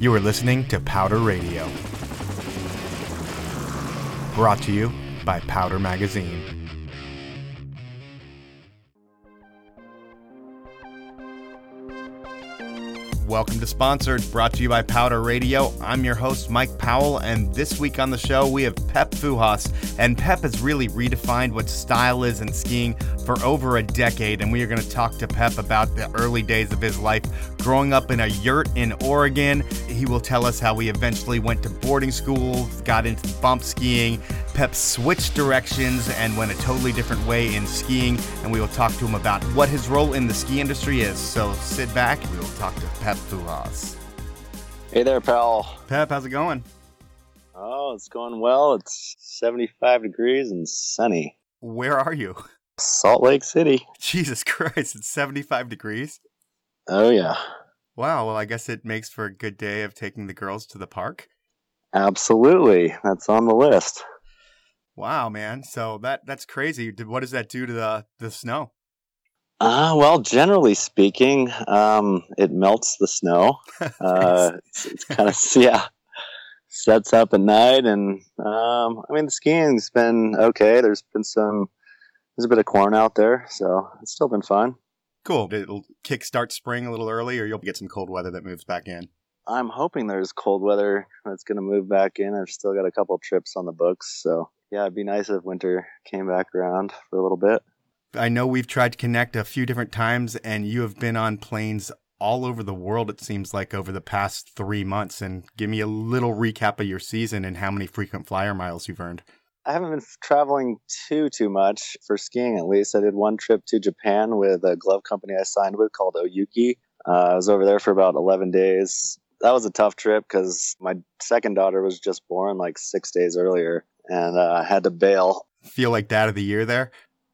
You are listening to Powder Radio. Brought to you by Powder Magazine. Welcome to Sponsored, brought to you by Powder Radio. I'm your host, Mike Powell, and this week on the show, we have Pep Fujas. And Pep has really redefined what style is in skiing for over a decade, and we are going to talk to Pep about the early days of his life growing up in a yurt in Oregon. He will tell us how he eventually went to boarding school, got into bump skiing. Pep switched directions and went a totally different way in skiing, and we will talk to him about what his role in the ski industry is. So sit back, we will talk to Pep Fujas. Hey there, pal. Pep, how's it going? Oh, it's going well. It's 75 degrees and sunny. Where are you? Salt Lake City. Jesus Christ, it's 75 degrees? Oh, yeah. Wow, well, I guess it makes for a good day of taking the girls to the park. Absolutely. That's on the list. Wow, man. So that's crazy. What does that do to the snow? Well, generally speaking, it melts the snow. It's kind of, yeah, sets up at night. And, the skiing's been okay. There's a bit of corn out there, so it's still been fun. Cool. It'll kickstart spring a little early, or you'll get some cold weather that moves back in. I'm hoping there's cold weather that's going to move back in. I've still got a couple trips on the books, so yeah, it'd be nice if winter came back around for a little bit. I know we've tried to connect a few different times, and you have been on planes all over the world, it seems like, over the past 3 months. And give me a little recap of your season and how many frequent flyer miles you've earned. I haven't been traveling too much for skiing, at least. I did one trip to Japan with a glove company I signed with called Oyuki. I was over there for about 11 days. That was a tough trip because my second daughter was just born like 6 days earlier, and I had to bail. Feel like dad of the year there?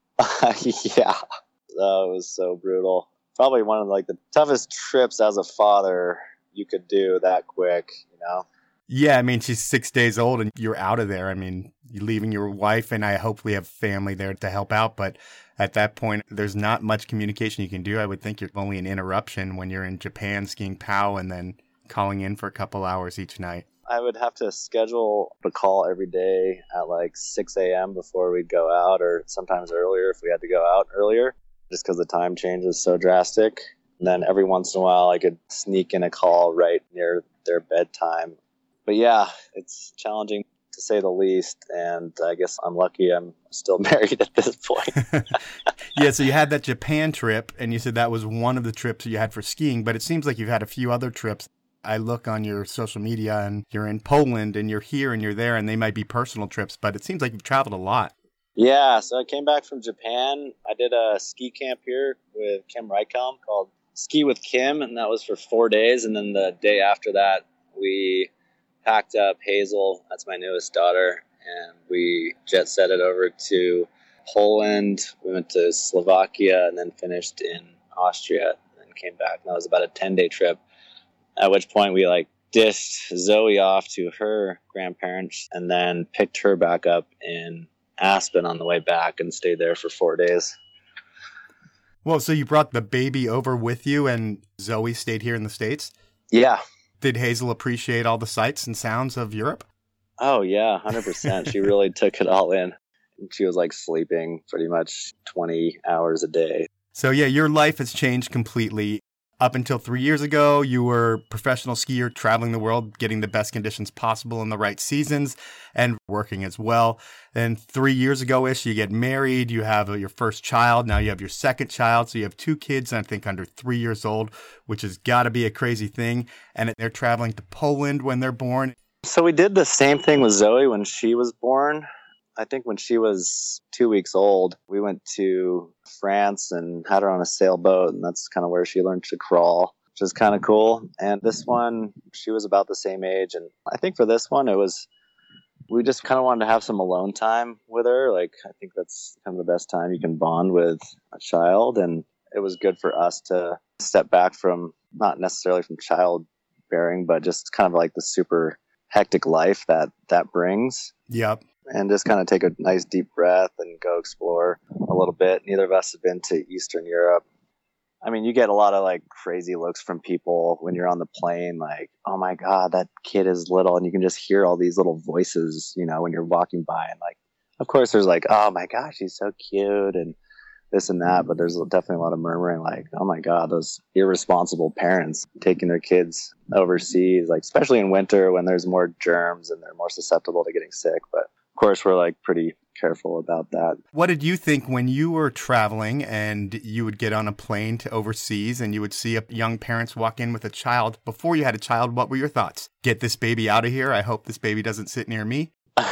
Yeah. It was so brutal. Probably one of the toughest trips as a father you could do that quick, you know? Yeah, she's 6 days old and you're out of there. You're leaving your wife, and I hopefully have family there to help out. But at that point, there's not much communication you can do. I would think you're only an interruption when you're in Japan skiing POW and then calling in for a couple hours each night. I would have to schedule a call every day at 6 a.m. before we'd go out, or sometimes earlier if we had to go out earlier, just because the time change is so drastic. And then every once in a while, I could sneak in a call right near their bedtime. But yeah, it's challenging to say the least, and I guess I'm lucky I'm still married at this point. Yeah, so you had that Japan trip, and you said that was one of the trips you had for skiing, but it seems like you've had a few other trips. I look on your social media, and you're in Poland, and you're here, and you're there, and they might be personal trips, but it seems like you've traveled a lot. Yeah, so I came back from Japan. I did a ski camp here with Kim Reichelm called Ski with Kim, and that was for 4 days, and then the day after that, we packed up Hazel, that's my newest daughter, and we jet set it over to Poland. We went to Slovakia and then finished in Austria and then came back. And that was about a 10-day trip, at which point we dished Zoe off to her grandparents and then picked her back up in Aspen on the way back and stayed there for 4 days. Well, so you brought the baby over with you and Zoe stayed here in the States? Yeah. Did Hazel appreciate all the sights and sounds of Europe? Oh, yeah, 100%. She really took it all in. She was sleeping pretty much 20 hours a day. So yeah, your life has changed completely. Up until 3 years ago, you were a professional skier traveling the world, getting the best conditions possible in the right seasons and working as well. Then 3 years ago-ish, you get married, you have your first child. Now you have your second child. So you have 2 kids, I think under 3 years old, which has got to be a crazy thing. And they're traveling to Poland when they're born. So we did the same thing with Zoe when she was born. I think when she was 2 weeks old, we went to France and had her on a sailboat, and that's kind of where she learned to crawl, which is kind of cool. And this one, she was about the same age. And I think for this one, we just kind of wanted to have some alone time with her. I think that's kind of the best time you can bond with a child. And it was good for us to step back from, not necessarily from childbearing, but just kind of the super hectic life that brings. Yep. And just kind of take a nice deep breath and go explore a little bit. Neither of us have been to Eastern Europe. I mean, you get a lot of like crazy looks from people when you're on the plane, like, oh my God, that kid is little. And you can just hear all these little voices, when you're walking by. And like, of course, there's like, oh my gosh, he's so cute and this and that. But there's definitely a lot of murmuring, like, oh my God, those irresponsible parents taking their kids overseas, like, especially in winter when there's more germs and they're more susceptible to getting sick. But of course, we're like pretty careful about that. What did you think when you were traveling and you would get on a plane to overseas and you would see young parents walk in with a child? Before you had a child, what were your thoughts? Get this baby out of here. I hope this baby doesn't sit near me.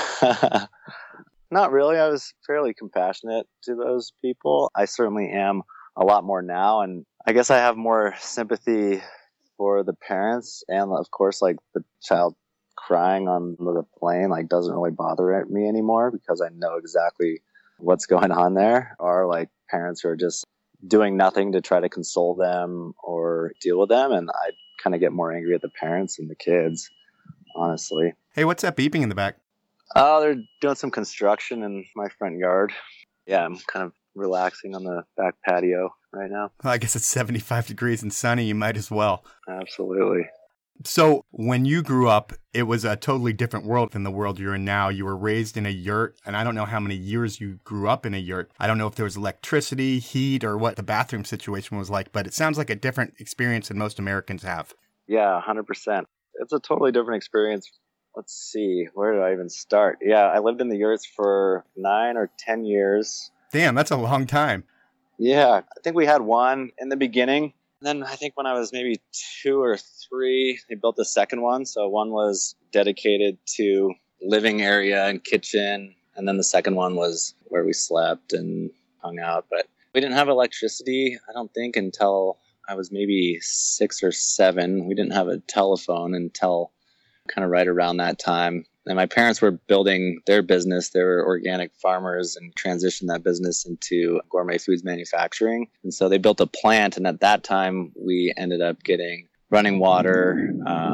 Not really. I was fairly compassionate to those people. I certainly am a lot more now. And I guess I have more sympathy for the parents. And of course, like the child crying on the plane, like doesn't really bother me anymore because I know exactly what's going on there. Or like parents who are just doing nothing to try to console them or deal with them. And I kind of get more angry at the parents and the kids, honestly. Hey, what's that beeping in the back? Oh, they're doing some construction in my front yard. Yeah, I'm kind of relaxing on the back patio right now. Well, I guess it's 75 degrees and sunny. You might as well. Absolutely. So when you grew up, it was a totally different world than the world you're in now. You were raised in a yurt, and I don't know how many years you grew up in a yurt. I don't know if there was electricity, heat, or what the bathroom situation was like, but it sounds like a different experience than most Americans have. Yeah, 100%. It's a totally different experience. Let's see, where did I even start? Yeah, I lived in the yurts for 9 or 10 years. Damn, that's a long time. Yeah, I think we had one in the beginning. Then I think when I was maybe 2 or 3, they built the second one. So one was dedicated to living area and kitchen. And then the second one was where we slept and hung out. But we didn't have electricity, I don't think, until I was maybe 6 or 7. We didn't have a telephone until kind of right around that time. And my parents were building their business. They were organic farmers and transitioned that business into gourmet foods manufacturing. And so they built a plant. And at that time, we ended up getting running water,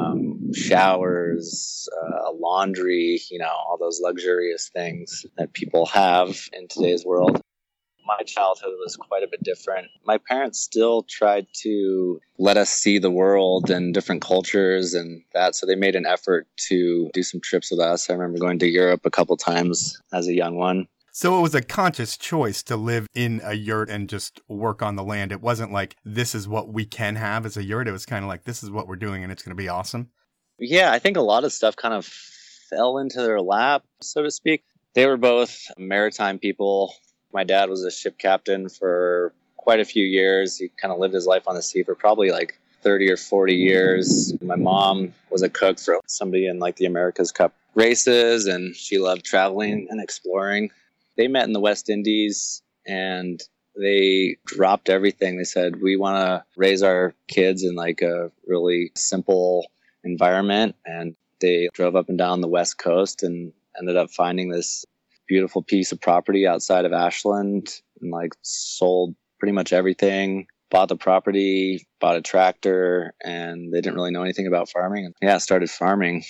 showers, laundry, all those luxurious things that people have in today's world. My childhood was quite a bit different. My parents still tried to let us see the world and different cultures and that. So they made an effort to do some trips with us. I remember going to Europe a couple times as a young one. So it was a conscious choice to live in a yurt and just work on the land. It wasn't like, this is what we can have as a yurt. It was kind of like, this is what we're doing and it's going to be awesome. Yeah, I think a lot of stuff kind of fell into their lap, so to speak. They were both maritime people. My dad was a ship captain for quite a few years. He kind of lived his life on the sea for probably like 30 or 40 years. My mom was a cook for somebody in like the America's Cup races, and she loved traveling and exploring. They met in the West Indies, and they dropped everything. They said, we want to raise our kids in like a really simple environment. And they drove up and down the West Coast and ended up finding this beautiful piece of property outside of Ashland and like sold pretty much everything, bought the property, bought a tractor, and they didn't really know anything about farming. And yeah, started farming.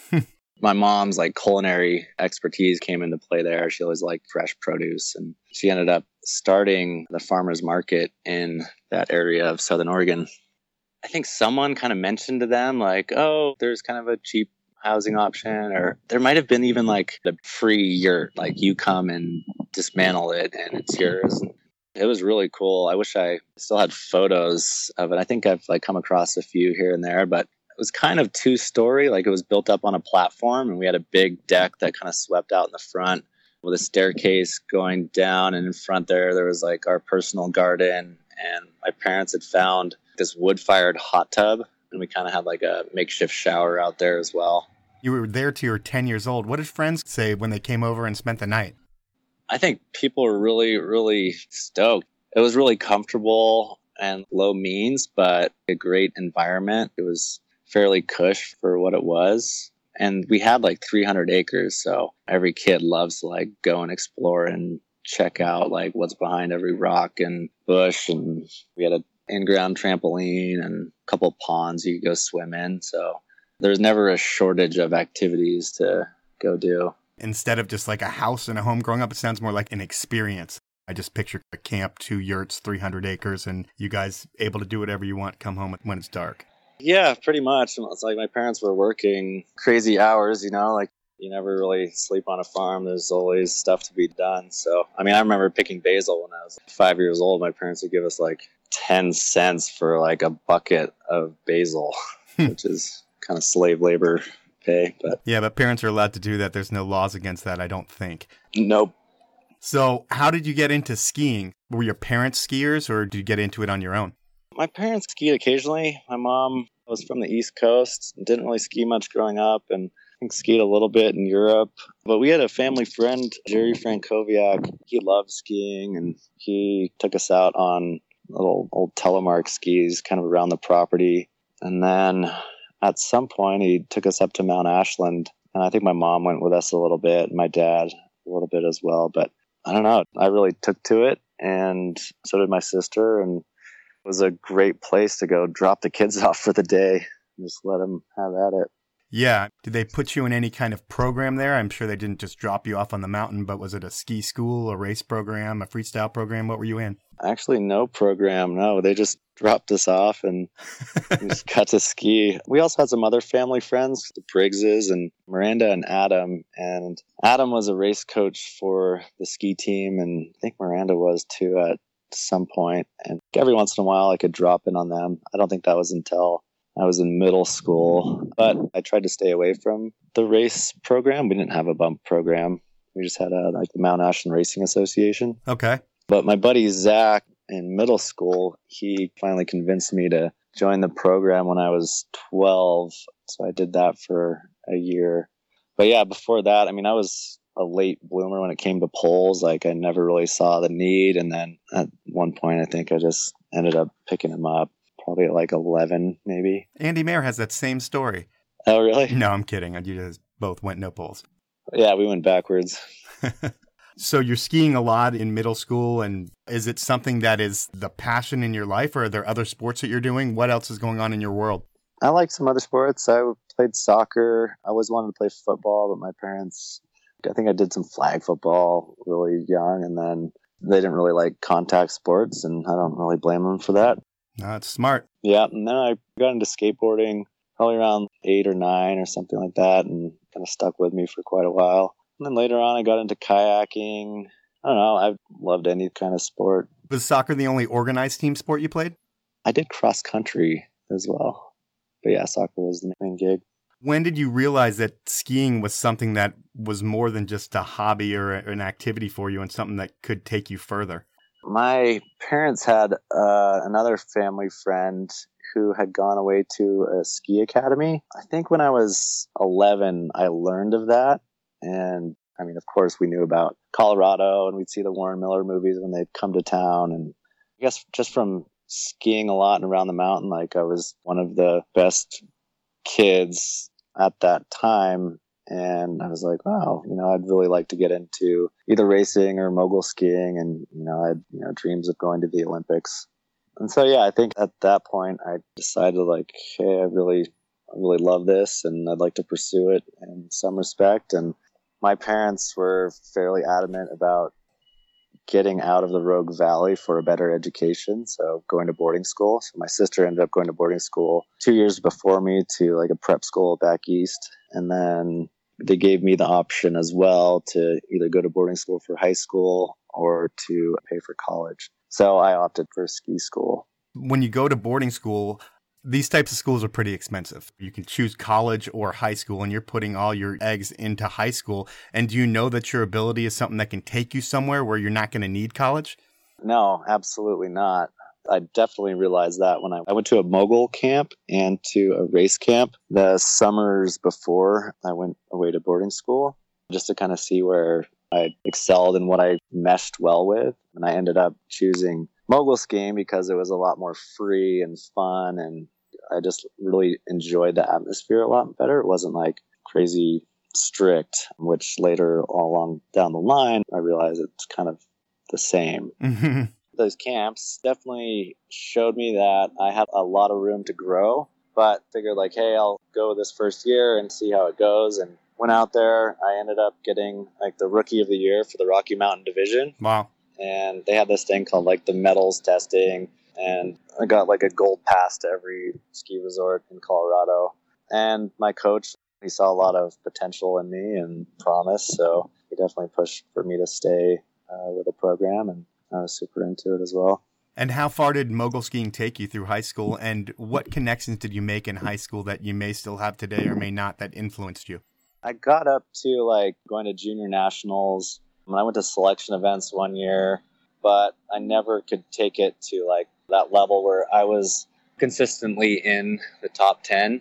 My mom's like culinary expertise came into play there. She always liked fresh produce, and she ended up starting the farmers market in that area of Southern Oregon. I think someone kind of mentioned to them like, oh, there's kind of a cheap housing option, or there might have been even like the free yurt, like you come and dismantle it and it's yours. It was really cool. I wish I still had photos of it. I think I've like come across a few here and there, but it was kind of 2-story. Like it was built up on a platform, and we had a big deck that kind of swept out in the front with a staircase going down, and in front there was like our personal garden, and my parents had found this wood-fired hot tub, and we kind of had like a makeshift shower out there as well. You were there till you were 10 years old. What did friends say when they came over and spent the night? I think people were really, really stoked. It was really comfortable and low means, but a great environment. It was fairly cush for what it was. And we had like 300 acres. So every kid loves to like go and explore and check out like what's behind every rock and bush. And we had an in-ground trampoline and a couple of ponds you could go swim in. So there's never a shortage of activities to go do. Instead of just like a house and a home growing up, it sounds more like an experience. I just picture a camp, 2 yurts, 300 acres, and you guys able to do whatever you want, come home when it's dark. Yeah, pretty much. It's like my parents were working crazy hours, like you never really sleep on a farm. There's always stuff to be done. So, I remember picking basil when I was 5 years old. My parents would give us like 10 cents for like a bucket of basil, which is kind of slave labor pay. But yeah, but parents are allowed to do that. There's no laws against that, I don't think. Nope. So how did you get into skiing? Were your parents skiers or did you get into it on your own? My parents skied occasionally. My mom was from the East Coast, didn't really ski much growing up, and I think skied a little bit in Europe. But we had a family friend, Jerry Frankowiak. He loved skiing, and he took us out on little old telemark skis kind of around the property. And then at some point, he took us up to Mount Ashland, and I think my mom went with us a little bit, and my dad a little bit as well. But I don't know. I really took to it, and so did my sister, and it was a great place to go drop the kids off for the day and just let them have at it. Yeah. Did they put you in any kind of program there? I'm sure they didn't just drop you off on the mountain, but was it a ski school, a race program, a freestyle program? What were you in? Actually, no program. No, they just dropped us off and we just got to ski. We also had some other family friends, the Briggses and Miranda and Adam. And Adam was a race coach for the ski team, and I think Miranda was too at some point. And every once in a while, I could drop in on them. I don't think that was until I was in middle school, but I tried to stay away from the race program. We didn't have a bump program. We just had the Mount Ashland Racing Association. Okay. But my buddy Zach in middle school, he finally convinced me to join the program when I was 12. So I did that for a year. But yeah, before that, I was a late bloomer when it came to poles. Like I never really saw the need. And then at one point, I think I just ended up picking him up. Probably at like 11, maybe. Andy Mayer has that same story. Oh, really? No, I'm kidding. You guys both went no poles. Yeah, we went backwards. So you're skiing a lot in middle school, and is it something that is the passion in your life, or are there other sports that you're doing? What else is going on in your world? I like some other sports. I played soccer. I always wanted to play football, but my parents, I think I did some flag football really young, and then they didn't really like contact sports, and I don't really blame them for that. No, it's smart. Yeah, and then I got into skateboarding probably around 8 or 9 or something like that, and kind of stuck with me for quite a while. And then later on, I got into kayaking. I don't know. I've loved any kind of sport. Was soccer the only organized team sport you played? I did cross country as well. But yeah, soccer was the main gig. When did you realize that skiing was something that was more than just a hobby or an activity for you and something that could take you further? My parents had another family friend who had gone away to a ski academy. I think when I was 11, I learned of that. And of course, we knew about Colorado, and we'd see the Warren Miller movies when they'd come to town. And I guess just from skiing a lot and around the mountain, like I was one of the best kids at that time. And I was like, wow, I'd really like to get into either racing or mogul skiing. And, I had, dreams of going to the Olympics. And so, yeah, I think at that point I decided like, hey, I really love this and I'd like to pursue it in some respect. And my parents were fairly adamant about getting out of the Rogue Valley for a better education. So going to boarding school. So my sister ended up going to boarding school 2 years before me to like a prep school back east. And then they gave me the option as well to either go to boarding school for high school or to pay for college. So I opted for ski school. When you go to boarding school, these types of schools are pretty expensive. You can choose college or high school, and you're putting all your eggs into high school. And do you know that your ability is something that can take you somewhere where you're not going to need college? No, absolutely not. I definitely realized that when I went to a mogul camp and to a race camp the summers before I went away to boarding school, just to kind of see where I excelled and what I meshed well with. And I ended up choosing mogul skiing because it was a lot more free and fun, and I just really enjoyed the atmosphere a lot better. It wasn't like crazy strict, which later all along down the line, I realized it's kind of the same. Mm-hmm. Those camps definitely showed me that I had a lot of room to grow, but figured like, hey, I'll go this first year and see how it goes. And went out there. I ended up getting like the rookie of the year for the Rocky Mountain division. Wow. and they had this thing called like the medals testing, and I got like a gold pass to every ski resort in Colorado. And my coach, he saw a lot of potential in me and promise, so he definitely pushed for me to stay with the program, and I was super into it as well. And how far did mogul skiing take you through high school, and what connections did you make in high school that you may still have today or may not that influenced you? I got up to like going to junior nationals. I went to selection events one year, but I never could take it to like that level where I was consistently in the top 10.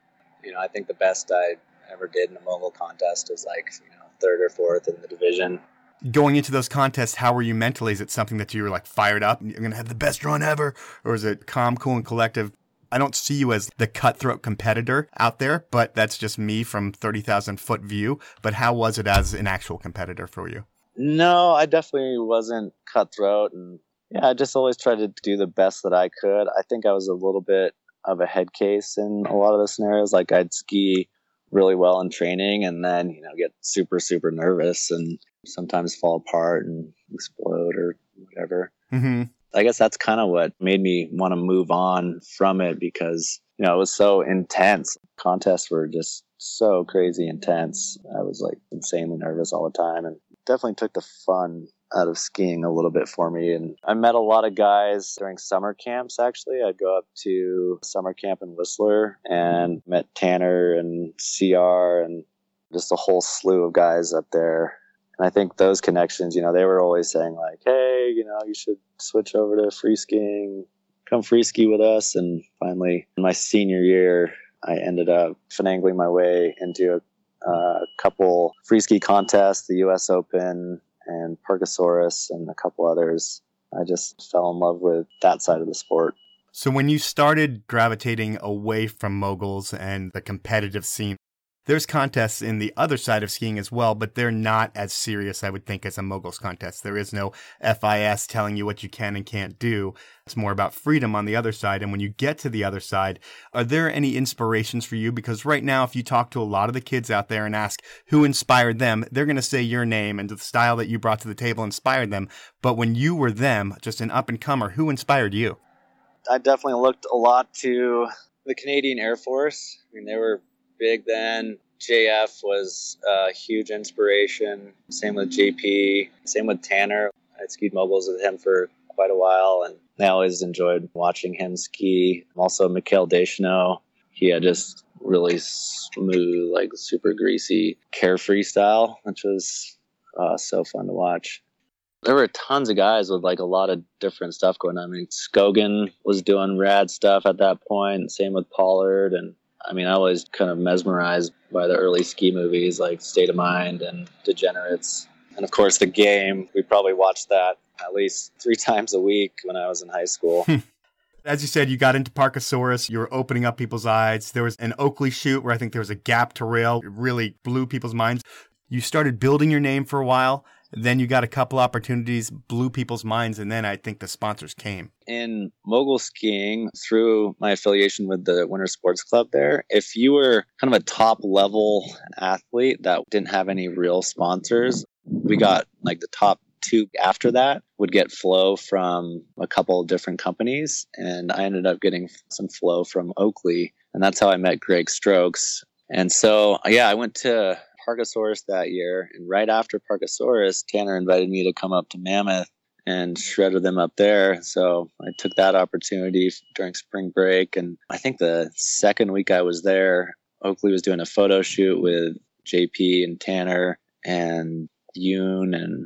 I think the best I ever did in a mogul contest was like, third or fourth in the division. Going into those contests, how were you mentally? Is it something that you were like fired up? You're going to have the best run ever? Or is it calm, cool, and collective? I don't see you as the cutthroat competitor out there, but that's just me from 30,000 foot view. But how was it as an actual competitor for you? No, I definitely wasn't cutthroat. And yeah, I just always tried to do the best that I could. I think I was a little bit of a head case in a lot of the scenarios. Like I'd ski really well in training and then, get super, super nervous and sometimes fall apart and explode or whatever. Mm-hmm. I guess that's kind of what made me want to move on from it because, it was so intense. Contests were just so crazy intense. I was like insanely nervous all the time and definitely took the fun out of skiing a little bit for me. And I met a lot of guys during summer camps, actually. I'd go up to summer camp in Whistler and met Tanner and CR and just a whole slew of guys up there. And I think those connections, they were always saying like, hey, you should switch over to free skiing, come free ski with us. And finally, in my senior year, I ended up finagling my way into a couple free ski contests, the US Open and Parkasaurus and a couple others. I just fell in love with that side of the sport. So when you started gravitating away from moguls and the competitive scene, there's contests in the other side of skiing as well, but they're not as serious, I would think, as a moguls contest. There is no FIS telling you what you can and can't do. It's more about freedom on the other side. And when you get to the other side, are there any inspirations for you? Because right now, if you talk to a lot of the kids out there and ask who inspired them, they're going to say your name and the style that you brought to the table inspired them. But when you were them, just an up-and-comer, who inspired you? I definitely looked a lot to the Canadian Air Force. They were big then. JF was a huge inspiration. Same with JP. Same with Tanner. I skied moguls with him for quite a while, and I always enjoyed watching him ski. Also, Mikhail Deschanel. He had just really smooth, like super greasy, carefree style, which was so fun to watch. There were tons of guys with like a lot of different stuff going on. Skogan was doing rad stuff at that point. Same with Pollard. And I was kind of mesmerized by the early ski movies like State of Mind and Degenerates. And of course, The Game. We probably watched that at least 3 times a week when I was in high school. As you said, you got into Parkasaurus. You were opening up people's eyes. There was an Oakley shoot where I think there was a gap to rail. It really blew people's minds. You started building your name for a while. Then you got a couple opportunities, blew people's minds, and then I think the sponsors came. In mogul skiing, through my affiliation with the Winter Sports Club there, if you were kind of a top-level athlete that didn't have any real sponsors, we got like the top 2 after that would get flow from a couple of different companies, and I ended up getting some flow from Oakley, and that's how I met Greg Strokes. And so, I went to Parkasaurus that year, and right after Parkasaurus, Tanner invited me to come up to Mammoth and shredded them up there. So I took that opportunity during spring break, and I think the second week I was there, Oakley was doing a photo shoot with JP and Tanner and Yoon and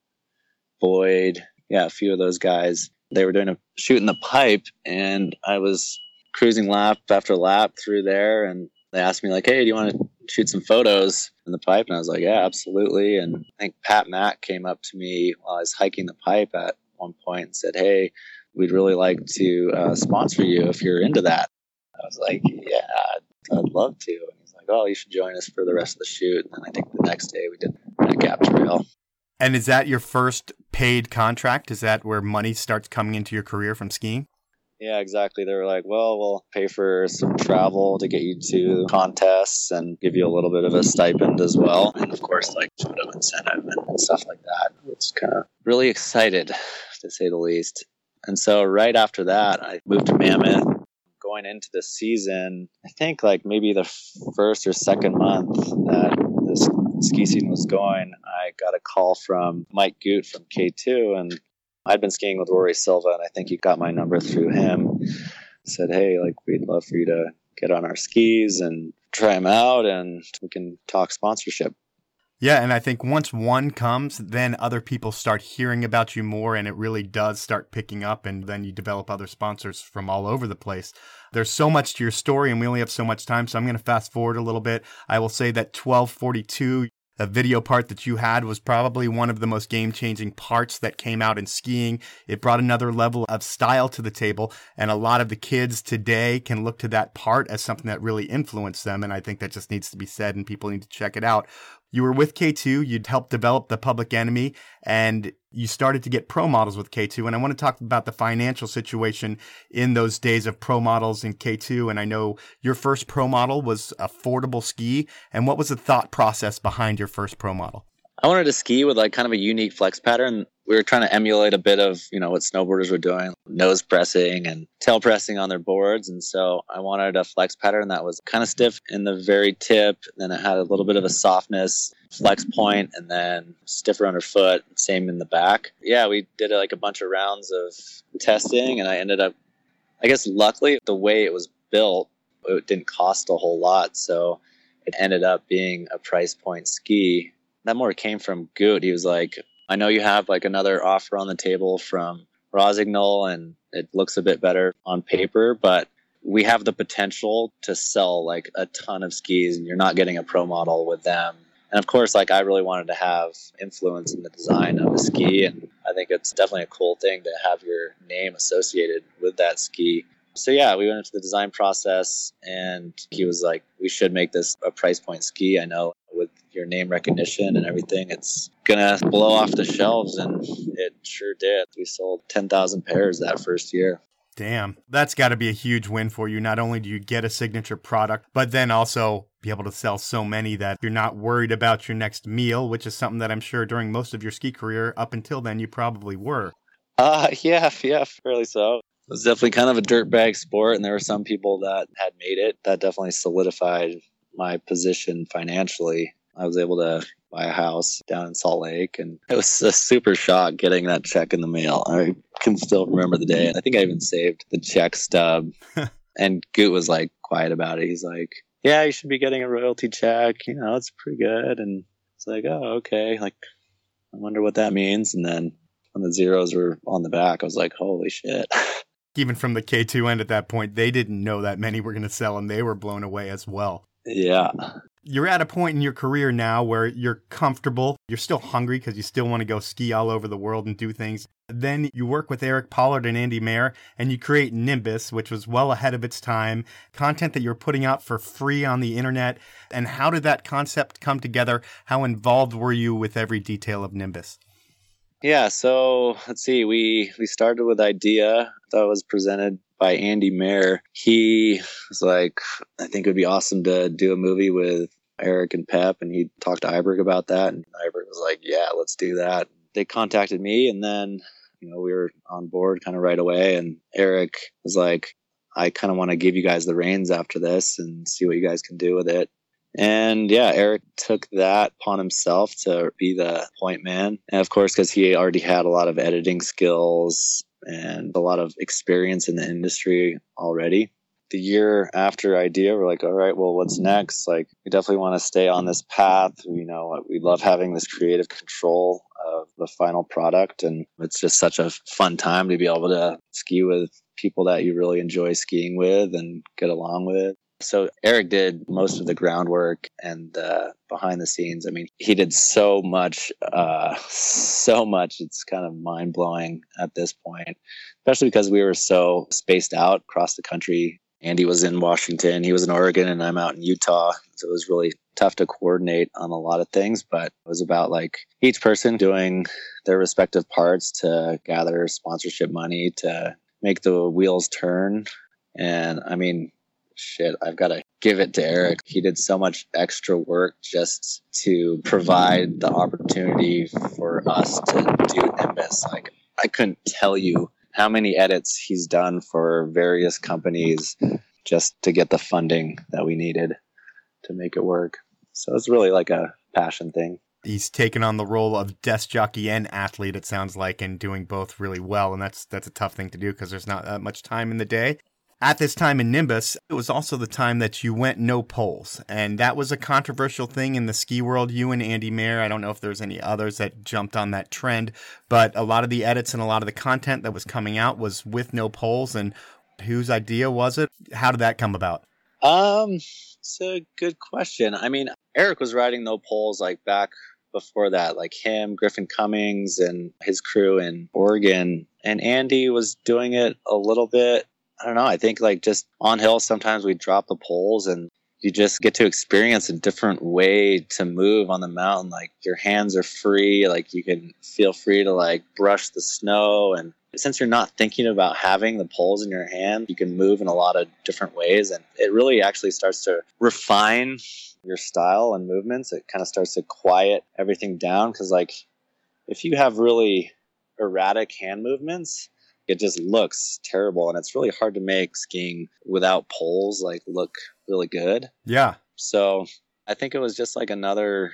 Boyd. A few of those guys. They were doing a shoot in the pipe, and I was cruising lap after lap through there, and they asked me like, hey, do you want to shoot some photos in the pipe? And I was like, yeah, absolutely. And I think Pat Mack came up to me while I was hiking the pipe at one point and said, hey, we'd really like to sponsor you if you're into that. I was like, yeah, I'd love to. And he's like, oh, you should join us for the rest of the shoot. And then I think the next day we did a gap trail. And is that your first paid contract? Is that where money starts coming into your career from skiing? Yeah, exactly. They were like, well, we'll pay for some travel to get you to contests and give you a little bit of a stipend as well. And of course, like photo incentive and stuff like that. It's kind of really excited, to say the least. And so right after that, I moved to Mammoth. Going into the season, I think like maybe the first or second month that this ski season was going, I got a call from Mike Goot from K2, and I'd been skiing with Rory Silva, and I think he got my number through him. Said, hey, like, we'd love for you to get on our skis and try them out, and we can talk sponsorship. Yeah, and I think once one comes, then other people start hearing about you more, and it really does start picking up, and then you develop other sponsors from all over the place. There's so much to your story, and we only have so much time, so I'm going to fast forward a little bit. I will say that 1242, a video part that you had, was probably one of the most game-changing parts that came out in skiing. It brought another level of style to the table, and a lot of the kids today can look to that part as something that really influenced them, and I think that just needs to be said, and people need to check it out. You were with K2, you'd helped develop the Public Enemy, and you started to get pro models with K2. And I want to talk about the financial situation in those days of pro models in K2. And I know your first pro model was affordable ski. And what was the thought process behind your first pro model? I wanted to ski with like kind of a unique flex pattern. We were trying to emulate a bit of, what snowboarders were doing, nose pressing and tail pressing on their boards. And so I wanted a flex pattern that was kind of stiff in the very tip. Then it had a little bit of a softness, flex point, and then stiffer underfoot, same in the back. Yeah, we did like a bunch of rounds of testing, and I ended up, I guess luckily, the way it was built, it didn't cost a whole lot. So it ended up being a price point ski. That more came from Goot. He was like, I know you have like another offer on the table from Rossignol, and it looks a bit better on paper, but we have the potential to sell like a ton of skis, and you're not getting a pro model with them. And of course, like I really wanted to have influence in the design of a ski, and I think it's definitely a cool thing to have your name associated with that ski. So yeah, we went into the design process, and he was like, we should make this a price point ski. I know with your name recognition and everything, it's gonna blow off the shelves, and it sure did. We sold 10,000 pairs that first year. Damn, that's got to be a huge win for you. Not only do you get a signature product, but then also be able to sell so many that you're not worried about your next meal, which is something that I'm sure during most of your ski career up until then you probably were. Yeah, fairly so. It was definitely kind of a dirtbag sport, and there were some people that had made it. That definitely solidified my position financially. I was able to buy a house down in Salt Lake, and it was a super shock getting that check in the mail. I can still remember the day. I think I even saved the check stub. And Goot was like quiet about it. He's like, yeah, you should be getting a royalty check. It's pretty good. And it's like, oh, okay. Like, I wonder what that means. And then when the zeros were on the back, I was like, holy shit. Even from the K2 end at that point, they didn't know that many were going to sell, and they were blown away as well. Yeah. You're at a point in your career now where you're comfortable. You're still hungry because you still want to go ski all over the world and do things. Then you work with Eric Pollard and Andy Mayer, and you create Nimbus, which was well ahead of its time, content that you're putting out for free on the internet. And how did that concept come together? How involved were you with every detail of Nimbus? Yeah, so let's see. We started with idea that was presented by Andy Mayer. He was like, I think it would be awesome to do a movie with Eric and Pep, and he talked to Iberg about that, and Iberg was like, yeah, let's do that. They contacted me, and then we were on board kind of right away, and Eric was like, I kind of want to give you guys the reins after this and see what you guys can do with it. And yeah, Eric took that upon himself to be the point man. And of course, because he already had a lot of editing skills and a lot of experience in the industry already. The year after idea, we're like, all right, well, what's next? Like, we definitely want to stay on this path. We love having this creative control of the final product. And it's just such a fun time to be able to ski with people that you really enjoy skiing with and get along with. So Eric did most of the groundwork and behind the scenes. I mean, he did so much. It's kind of mind blowing at this point, especially because we were so spaced out across the country. Andy was in Washington, he was in Oregon, and I'm out in Utah. So it was really tough to coordinate on a lot of things, but it was about like each person doing their respective parts to gather sponsorship money to make the wheels turn. And I mean, shit, I've got to give it to Eric. He did so much extra work just to provide the opportunity for us to do Nimbus. Like, I couldn't tell you how many edits he's done for various companies just to get the funding that we needed to make it work. So it's really like a passion thing. He's taken on the role of desk jockey and athlete, it sounds like, and doing both really well. And that's a tough thing to do because there's not that much time in the day. At this time in Nimbus, it was also the time that you went no poles. And that was a controversial thing in the ski world. You and Andy Mayer, I don't know if there's any others that jumped on that trend, but a lot of the edits and a lot of the content that was coming out was with no poles. And whose idea was it? How did that come about? It's a good question. I mean, Eric was riding no poles like back before that, like him, Griffin Cummings, and his crew in Oregon. And Andy was doing it a little bit. I don't know. I think like just on hill, sometimes we drop the poles and you just get to experience a different way to move on the mountain. Like your hands are free. Like you can feel free to like brush the snow. And since you're not thinking about having the poles in your hand, you can move in a lot of different ways. And it really actually starts to refine your style and movements. It kind of starts to quiet everything down. Cause like if you have really erratic hand movements, it just looks terrible. And it's really hard to make skiing without poles like look really good. Yeah. So I think it was just like another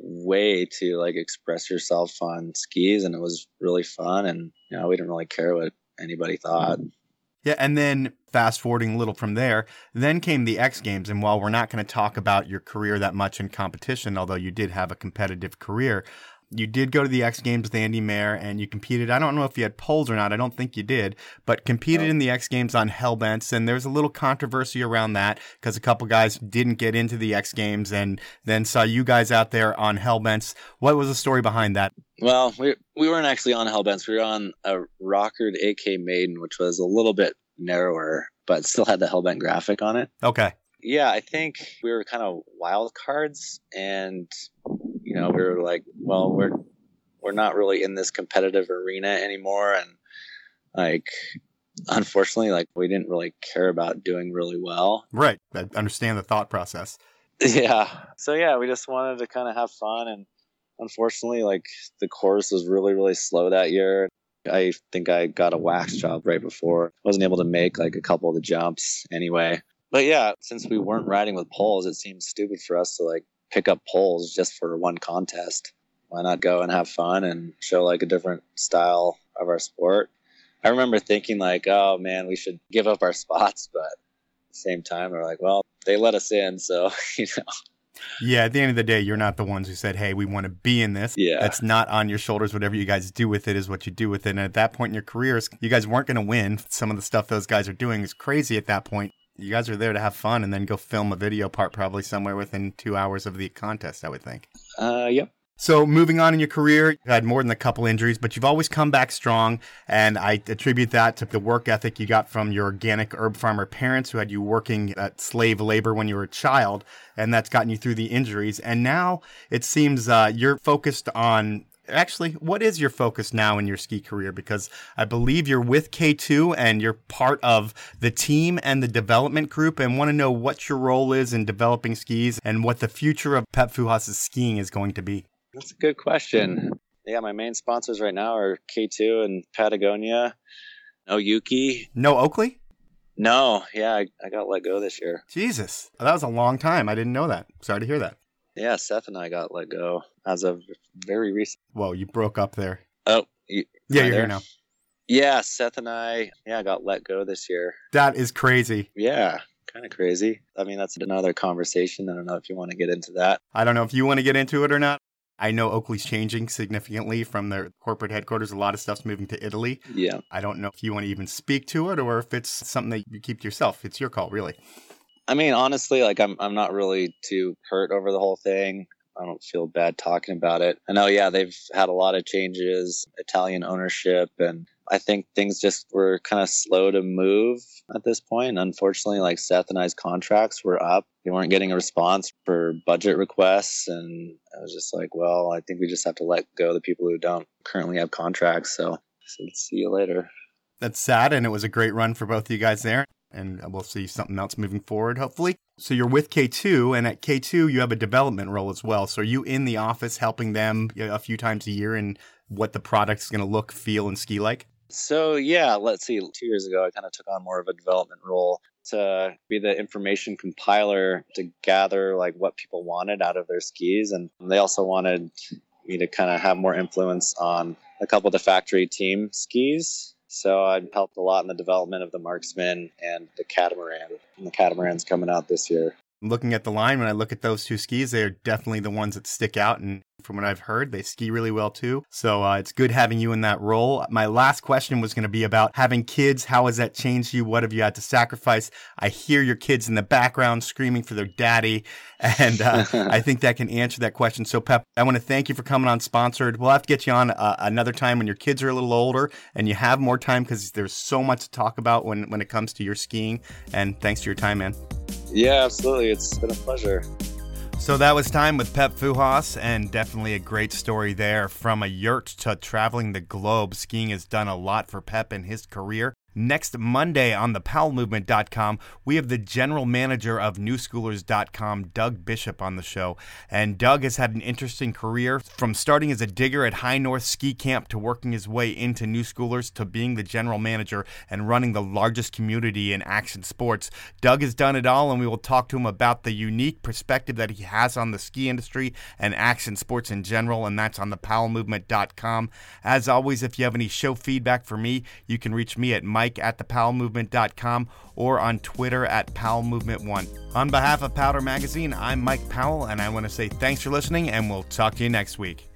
way to like express yourself on skis, and it was really fun. And you know, we didn't really care what anybody thought. Yeah, and then fast forwarding a little from there, then came the X Games. And while we're not going to talk about your career that much in competition, although you did have a competitive career, you did go to the X Games with Andy Mayer and you competed. I don't know if you had poles or not. I don't think you did, but competed in the X Games on Hellbents. And there's a little controversy around that because a couple guys didn't get into the X Games and then saw you guys out there on Hellbents. What was the story behind that? Well, we weren't actually on Hellbents. We were on a Rockard AK Maiden, which was a little bit narrower, but still had the Hellbent graphic on it. Okay. Yeah, I think we were kind of wild cards, and you know, we were like, well, we're not really in this competitive arena anymore, and like, unfortunately, like we didn't really care about doing really well. Right. I understand the thought process. Yeah. So yeah, we just wanted to kind of have fun, and unfortunately, like the course was really, really slow that year. I think I got a wax job right before. I wasn't able to make like a couple of the jumps anyway. But yeah, since we weren't riding with poles, it seemed stupid for us to like pick up poles just for one contest. Why not go and have fun and show like a different style of our sport? I remember thinking like, oh man, we should give up our spots. But at the same time, we're like, well, they let us in. So, you know. Yeah, at the end of the day, you're not the ones who said, hey, we want to be in this. Yeah. That's not on your shoulders. Whatever you guys do with it is what you do with it. And at that point in your careers, you guys weren't going to win. Some of the stuff those guys are doing is crazy at that point. You guys are there to have fun and then go film a video part probably somewhere within 2 hours of the contest, I would think. Yep. So moving on in your career, you had more than a couple injuries, but you've always come back strong. And I attribute that to the work ethic you got from your organic herb farmer parents who had you working at slave labor when you were a child. And that's gotten you through the injuries. And now it seems you're focused on... Actually, what is your focus now in your ski career? Because I believe you're with K2 and you're part of the team and the development group, and want to know what your role is in developing skis and what the future of Pep Fuhas' skiing is going to be. That's a good question. Yeah, my main sponsors right now are K2 and Patagonia. No Yuki. No Oakley? No, yeah, I got let go this year. Jesus. That was a long time. I didn't know that. Sorry to hear that. Yeah, Seth and I got let go as of very recent. Whoa, you broke up there. Oh, yeah, you're here now. Yeah, Seth and I, got let go this year. That is crazy. Yeah, kind of crazy. I mean, that's another conversation. I don't know if you want to get into that. I don't know if you want to get into it or not. I know Oakley's changing significantly from their corporate headquarters. A lot of stuff's moving to Italy. Yeah. I don't know if you want to even speak to it or if it's something that you keep to yourself. It's your call, really. I mean, honestly, like I'm not really too hurt over the whole thing. I don't feel bad talking about it. I know, yeah, they've had a lot of changes, Italian ownership, and I think things just were kind of slow to move at this point. Unfortunately, like Seth and I's contracts were up. They weren't getting a response for budget requests. And I was just like, well, I think we just have to let go of the people who don't currently have contracts. So I said, see you later. That's sad, and it was a great run for both of you guys there. And we'll see something else moving forward, hopefully. So you're with K2, and at K2, you have a development role as well. So are you in the office helping them a few times a year in what the product's going to look, feel, and ski like? So yeah, let's see. 2 years ago, I kind of took on more of a development role to be the information compiler to gather like what people wanted out of their skis. And they also wanted me to kind of have more influence on a couple of the factory team skis. So I helped a lot in the development of the Marksman and the Catamaran. And the Catamaran's coming out this year. Looking at the line, when I look at those two skis, they are definitely the ones that stick out. And from what I've heard, they ski really well too. So it's good having you in that role. My last question was going to be about having kids. How has that changed you? What have you had to sacrifice? I hear your kids in the background screaming for their daddy. And I think that can answer that question. So Pep, I want to thank you for coming on Sponsored. We'll have to get you on another time when your kids are a little older and you have more time, because there's so much to talk about when it comes to your skiing. And thanks for your time, man. Yeah, absolutely. It's been a pleasure. So that was time with Pep Fuhas, and definitely a great story there. From a yurt to traveling the globe, skiing has done a lot for Pep in his career. Next Monday on thepowellmovement.com, we have the general manager of newschoolers.com, Doug Bishop, on the show. And Doug has had an interesting career, from starting as a digger at High North Ski Camp to working his way into New Schoolers to being the general manager and running the largest community in action sports. Doug has done it all, and we will talk to him about the unique perspective that he has on the ski industry and action sports in general, and that's on thepowellmovement.com. As always, if you have any show feedback for me, you can reach me at mike@thepowellmovement.com or on Twitter at PowellMovement1. On behalf of Powder Magazine, I'm Mike Powell, and I want to say thanks for listening, and we'll talk to you next week.